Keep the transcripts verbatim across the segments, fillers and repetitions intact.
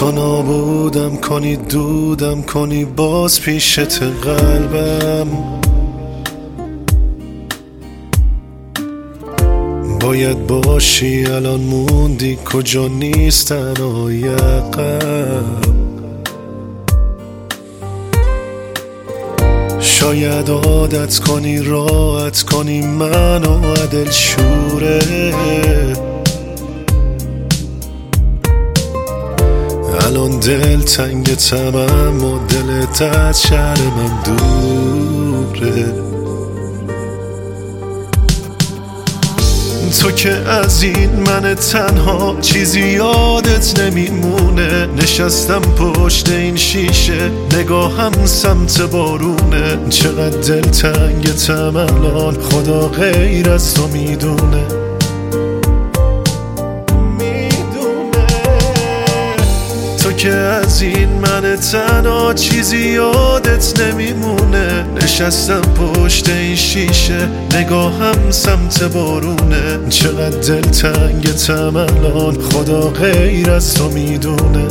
تو نابودم کنی دودم کنی باز پیشت قلبم. باید باشی الان موندی کجا نیستن آیقم. شاید عادت کنی راحت کنی منو عدل شوره. الان دل تنگ تمام و دلت از شهر من دوره. تو که از این من تنها چیزی یادت نمیمونه. نشستم پشت این شیشه نگاهم سمت بارونه. چقدر دل تنگتم الان خدا غیر از تو میدونه. تو که از این من تنها چیزی یادت نمیمونه. نشستم پشت این شیشه نگاهم سمت بارونه. چقدر دل تنگتم الان خدا غیر از تو میدونه.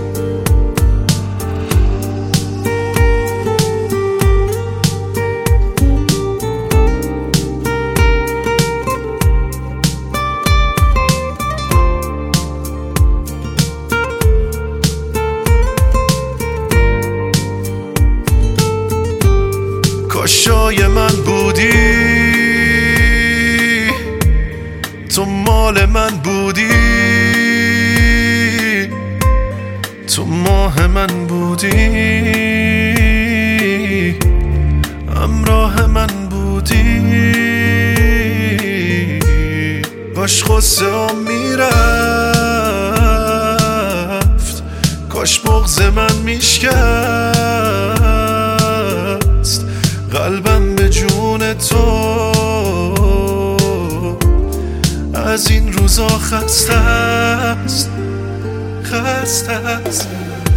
کاشای من بودی تو مال من بودی. تو ماه من بودی همراه من بودی. کاش غصه ها میرفت کاش بغض من میشکست. قلبم به جون تو از این روزا خسته است خسته است.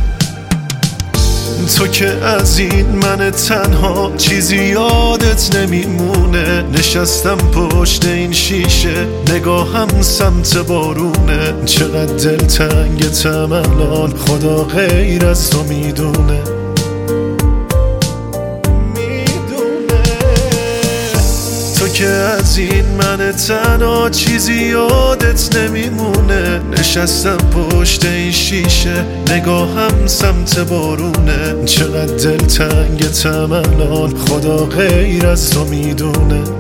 تو که از این من تنها چیزی یادت نمیمونه. نشستم پشت این شیشه نگاهم سمت بارونه. چقدر دل تنگتم الان خدا غیر از تو میدونه. تو که از این من تنها چیزی یادت نمیمونه. نشستم پشت این شیشه نگاهم سمت بارونه. چقدر دل تنگتم الان خدا غیر از تو میدونه.